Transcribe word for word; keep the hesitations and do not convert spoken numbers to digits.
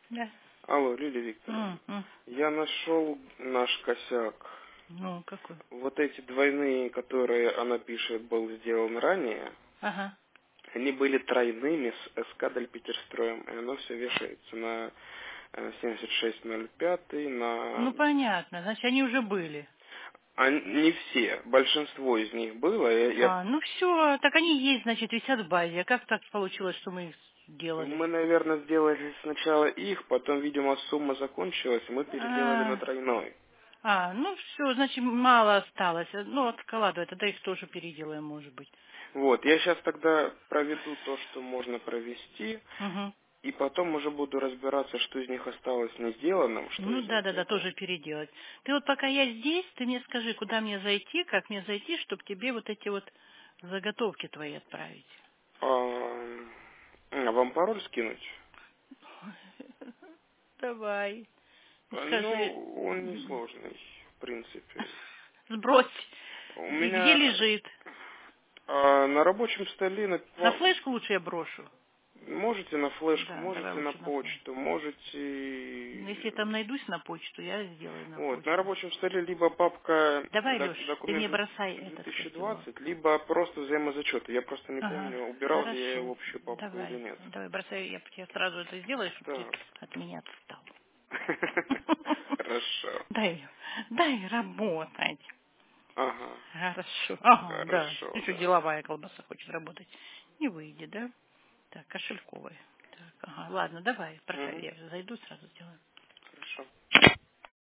Да. Алло, Лилия Викторовна. М, м. Я нашел наш косяк. Ну, какой? Вот эти двойные, которые она пишет, был сделан ранее, Ага. они были тройными с СК Дальпетерстроем, и оно все вешается на э, семьдесят шесть ноль пять, на... Ну, понятно. Значит, они уже были. А не все, большинство из них было. Я, я- А, ну все, так они есть, значит, висят в базе. А как так получилось, что мы их сделали? Мы, наверное, сделали сначала их, потом, видимо, сумма закончилась, и мы переделали на А, тройной. а, ну все, значит, мало осталось. Ну, откладывай, тогда их тоже переделаем, может быть. Вот, я сейчас тогда проведу то, что можно провести, Угу. и потом уже буду разбираться, что из них осталось не сделанным, что Ну из да, них да, да, это. тоже переделать. Ты вот пока я здесь, ты мне скажи, куда мне зайти, как мне зайти, чтобы тебе вот эти вот заготовки твои отправить. А, а вам пароль скинуть? Давай. А, Скажи, Ну, он несложный, в принципе. сбрось. У И где меня лежит? а, на рабочем столе на- На ва- флешку лучше я брошу. можете на флешку, Да, давай можете на лучше на флешку. почту, Ну, если я можете... там найдусь на почту, я сделаю на Вот, на почту. рабочем столе либо папка Давай, Леш, док- ты мне документ бросай этот, как его. две тысячи двадцать, либо просто взаимозачеты. Я просто не Ага, помню, убирал ли я хорошо. его в общую папку или Давай, нет. давай, бросай, я тебе сразу это сделаю, чтобы ты Так. от меня отстал. Хорошо. Дай, дай работать. Ага. Хорошо. Ага, да. Хорошо, Еще да. деловая колбаса хочет работать. Не выйдет, да? Так, кошельковая. Так, ага, ладно, давай, бросай. Угу. Я зайду, сразу сделаю. Хорошо.